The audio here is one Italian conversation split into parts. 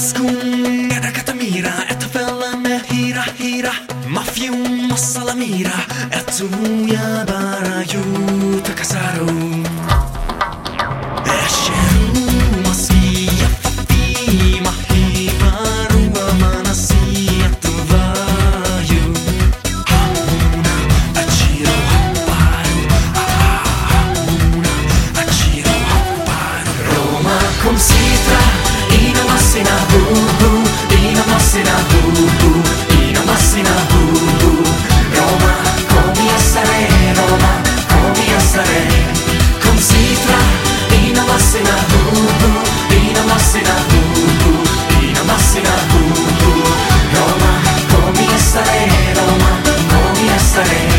Ascun era Catamira, et fellame hira hira, Mafium massalamira, et tuya barayu takasaro. Esheru masia fafi mahibaru amanasi atuvayu. Hamuna achiro haparu, hamuna achiro haparu. Roma cum sitra, ina massina bubu, ina massina bubu, ina massina bubu. Roma, come essere, Roma, come essere. Cum sitra, ina massina bubu, ina massina bubu, ina massina bubu. Roma, come essere, Roma, come essere.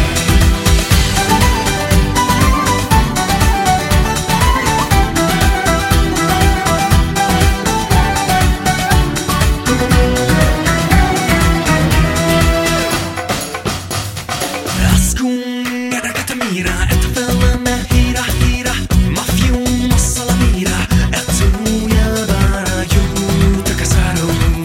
Ascun era Catamira, et fellame hira hira, Mafium massalamira, et tuya barayu takasaro.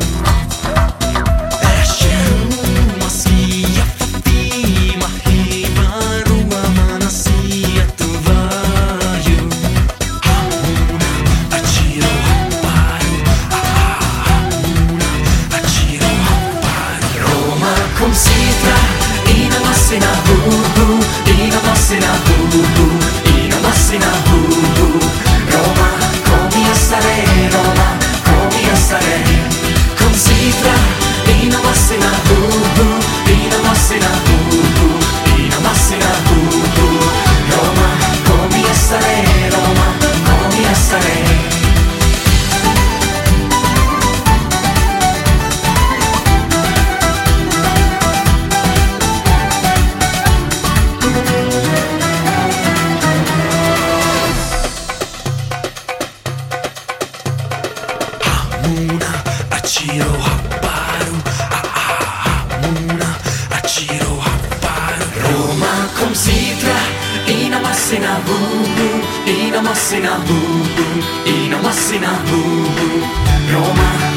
Esheru masia fafi mahibaru amanasi atuvayu. Hamuna achiro haparu, hamuna achiro haparu. Roma cum sitra, ina massina bubu, ina massina bubu, ina massina bubu. Roma, come essere, Roma, come essere. Cum sitra, ina massina bubu, ina massina bubu, ina massina bubu. Roma, come essere, Roma, come essere. Hamuna achiro haparu, hamuna achiro haparu. Roma cum sitra, ina massina bubu, ina massina bubu, ina massina bubu. Roma